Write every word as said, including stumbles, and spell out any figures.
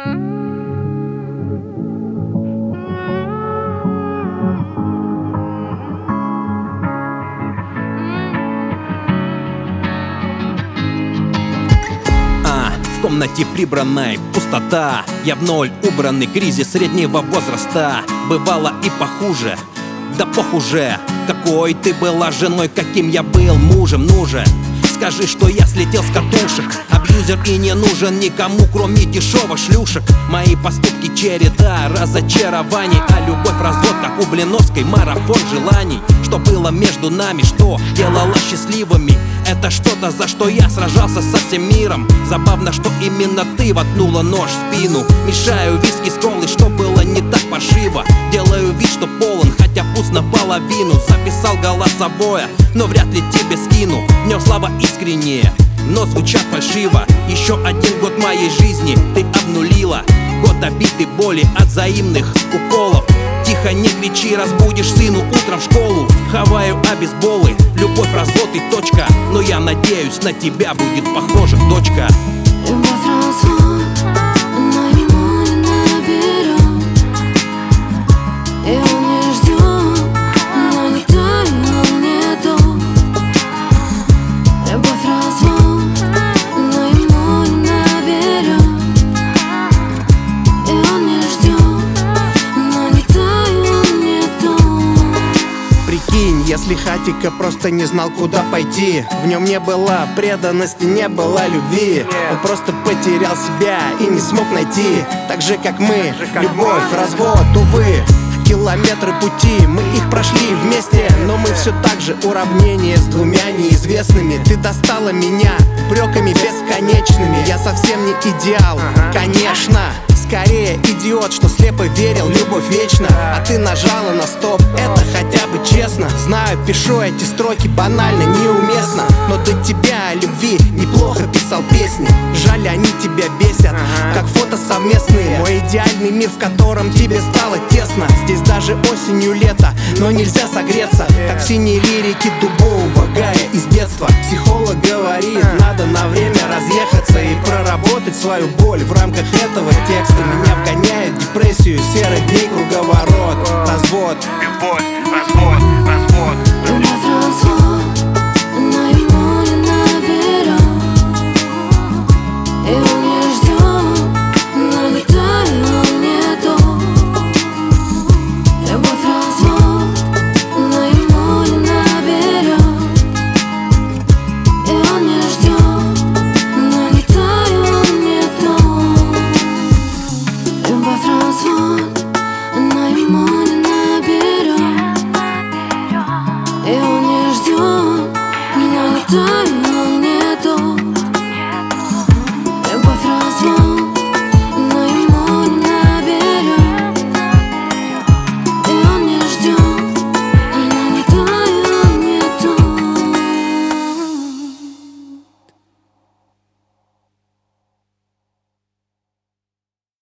В комнате прибранной пустота, я в ноль убранный, кризис среднего возраста. Бывало и похуже, да похуже. Какой ты была женой, каким я был мужем, ну же скажи, что я слетел с катушек. Абьюзер и не нужен никому, кроме дешевых шлюшек. Мои поступки череда разочарований, а любовь развод, как у Блиновской, марафон желаний. Что было между нами, что делало счастливыми, это что-то, за что я сражался со всем миром. Забавно, что именно ты воткнула нож в спину. Мешаю виски с колой, что было не так паршиво. Делаю вид, что полон, хотя пуст наполовину. Записал голосовое, но вряд ли тебе скину. В нем слова искренние, но звучат фальшиво. Еще один год моей жизни ты обнулила. Год обиды, боли от взаимных уколов. Тихо, не кричи, разбудишь сыну утром в школу. Хаваю обезболы, любовь, развод и точка. Но я надеюсь, на тебя будет похожа дочка. Любовь, развод, но ему не наберет. И он не ждет, но никто его не тот. Любовь, развод, но ему не наберет. И он не ждет, но никто его не тот. Прикинь, если Хатика просто не знал, куда пойти. В нем не было преданности, не было любви. Он просто потерял себя и не смог найти. Так же, как мы, любовь, развод, увы. Километры пути, мы их прошли вместе, но мы все так же уравнение с двумя неизвестными. Ты достала меня упреками бесконечными. Я совсем не идеал, конечно. Скорее идиот, что слепо верил, любовь вечна. А ты нажала на стоп, это хотя бы честно. Знаю, пишу эти строки банально, неуместно, но до тебя о любви неплохо писал песни. Жаль, они тебя бесят, как фото совместные. Мой идеальный мир, в котором тебе стало тесно. Здесь даже осенью лето, но нельзя согреться, как в синей лирике Дубового Гая из детства. Психолог говорит, надо на время разъехаться и проработать свою боль. В рамках этого текста меня вгоняет в депрессию серых дней, круговорот, развод. Любовь, развод.